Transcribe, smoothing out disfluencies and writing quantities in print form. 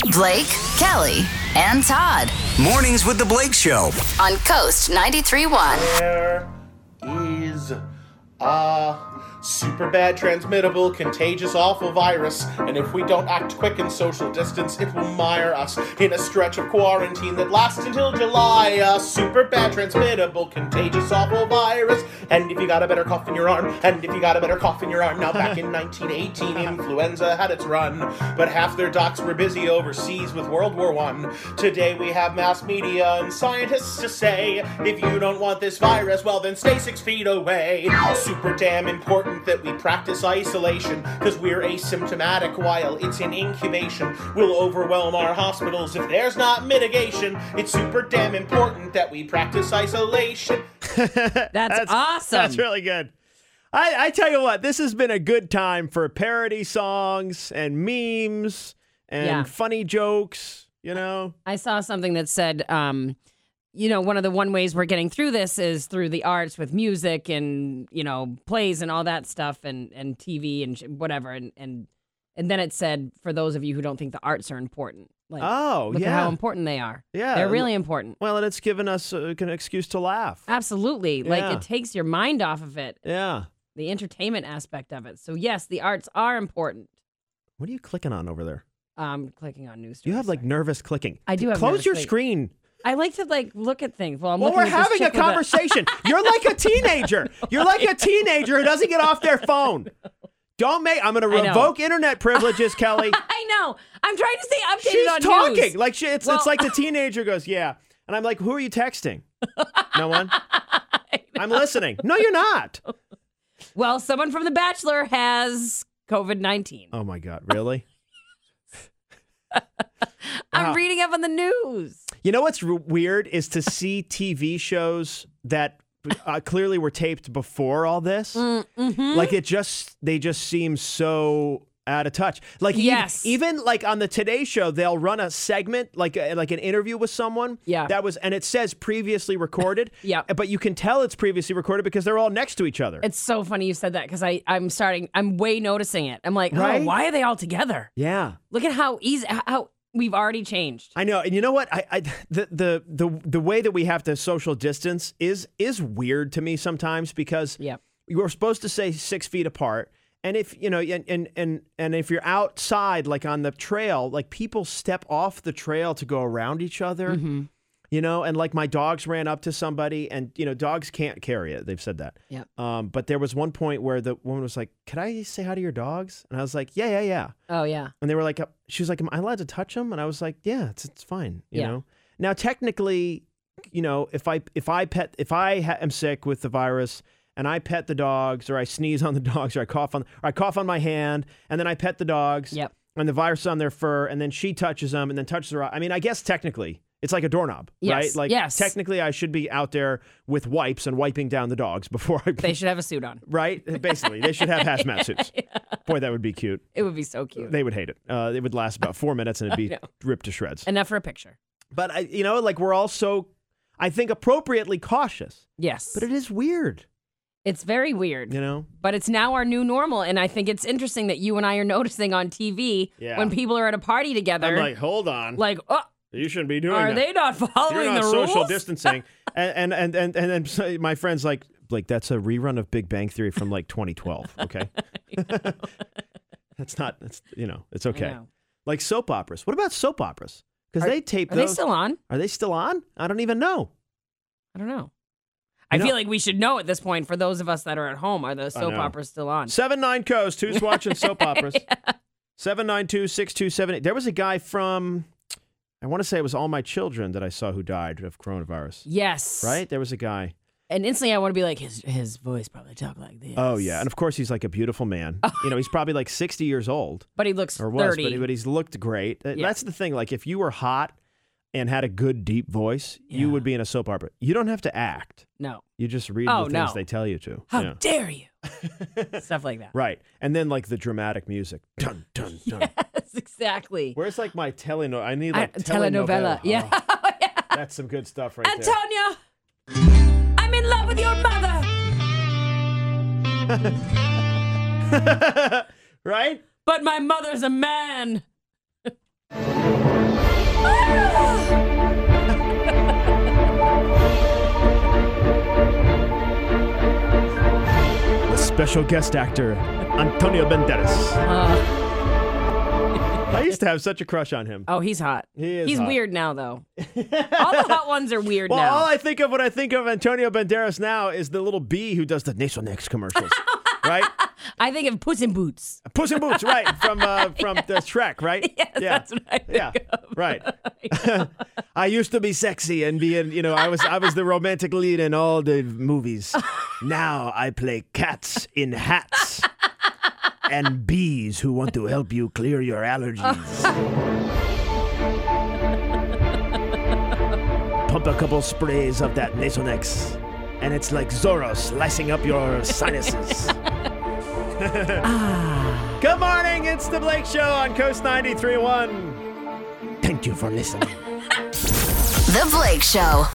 Blake, Kelly, and Todd. Mornings with the Blake Show. On Coast 93.1. There is a super bad, transmittable, contagious, awful virus, and if we don't act quick and social distance, it will mire us in a stretch of quarantine that lasts until July. A super bad, transmittable, contagious, awful virus, and if you got a better cough in your arm, and if you got a better cough in your arm. Now back in 1918, influenza had its run, but half their docs were busy overseas with World War I. Today we have mass media and scientists to say, if you don't want this virus, well then stay 6 feet away. Super damn important that we practice isolation, cause we're asymptomatic while it's in incubation. We'll overwhelm our hospitals if there's not mitigation. It's super damn important that we practice isolation. That's awesome. That's really good. I tell you what, this has been a good time for parody songs and memes and funny jokes, you know? I saw something that said, one of the ways we're getting through this is through the arts with music and, plays and all that stuff and TV and whatever. And then it said, for those of you who don't think the arts are important. Like, look at how important they are. Yeah. They're really important. Well, and it's given us an excuse to laugh. Absolutely. Yeah. Like, it takes your mind off of it. Yeah. The entertainment aspect of it. So, yes, the arts are important. What are you clicking on over there? Clicking on news stories. You have, nervous clicking. I do have Close nervous your clicking. screen. I like to, look at things. Well, we're having a conversation. You're like a teenager. You're like a teenager who doesn't get off their phone. I'm going to revoke internet privileges, Kelly. I know. I'm trying to stay updated She's on talking. news. Like it's like the teenager goes, yeah. And I'm like, who are you texting? No one? I'm listening. No, you're not. Well, someone from The Bachelor has COVID-19. Oh, my God. Really? I'm reading up on the news. You know what's weird is to see TV shows that clearly were taped before all this. Mm-hmm. Like they just seem so out of touch. Like even like on the Today Show, they'll run a segment like an interview with someone. Yeah. And it says previously recorded. Yeah. But you can tell it's previously recorded because they're all next to each other. It's so funny you said that because I'm way noticing it. I'm like, Right? oh, why are they all together? Yeah. Look at how we've already changed. I know. And you know what? The way that we have to social distance is weird to me sometimes because we're supposed to say 6 feet apart. And if, and if you're outside, like on the trail, like people step off the trail to go around each other, and like my dogs ran up to somebody and, dogs can't carry it. They've said that. Yeah. But there was one point where the woman was like, "Can I say hi to your dogs?" And I was like, yeah. Oh, yeah. And they were like, she was like, "Am I allowed to touch them?" And I was like, "Yeah, it's fine." You know? Now, technically, if I am sick with the virus and I pet the dogs, or I sneeze on the dogs, or I cough on my hand, and then I pet the dogs, and the virus is on their fur, and then she touches them, and then touches her. I mean, I guess technically it's like a doorknob, right? Like technically, I should be out there with wipes and wiping down the dogs before I. They should have a suit on, right? Basically, they should have hazmat suits. Boy, that would be cute. It would be so cute. They would hate it. It would last about 4 minutes, and it'd be ripped to shreds. Enough for a picture. But we're all so, I think, appropriately cautious. Yes, but it is weird. It's very weird, but it's now our new normal. And I think it's interesting that you and I are noticing on TV when people are at a party together. I'm like, hold on. Like, oh, you shouldn't be doing that. Are they not following You're not the social rules? distancing. and then my friend's like, Blake, that's a rerun of Big Bang Theory from like 2012. Okay. It's okay. Like soap operas. What about soap operas? Because they tape those. Are they still on? Are they still on? I don't even know. I don't know. I feel like we should know at this point, for those of us that are at home, are the soap operas still on? 79 Coast. Who's watching soap operas? 792-6278. There was a guy from, I want to say it was All My Children that I saw who died of coronavirus. Yes. Right? There was a guy. And instantly I want to be like, his voice probably talk like this. Oh, yeah. And of course, he's like a beautiful man. He's probably like 60 years old. But he looks 30. But he's looked great. That's the thing. Like, if you were hot and had a good, deep voice, you would be in a soap opera. You don't have to act. No. You just read the things they tell you to. How dare you? Stuff like that. Right. And then, like, the dramatic music. Dun, dun, dun. Yes, exactly. Where's, like, my telenovela? I need, like, telenovela. Yeah. Oh, that's some good stuff right Antonia, I'm in love with your mother. Right? But my mother's a man. special guest actor, Antonio Banderas. I used to have such a crush on him. Oh, he's hot. He's hot. Weird now, though. All the hot ones are weird Well, now. all I think of when I think of Antonio Banderas now is the little bee who does the Nasonex commercials, right? I think of Puss in Boots. Puss in Boots, right? From the Shrek, right? Yes, that's what I think of. Right. I used to be sexy and I was the romantic lead in all the movies. Now I play cats in hats and bees who want to help you clear your allergies. Pump a couple sprays of that Nasonex, and it's like Zorro slicing up your sinuses. Good morning, it's the Blake Show on Coast 93.1. Thank you for listening. The Blake Show.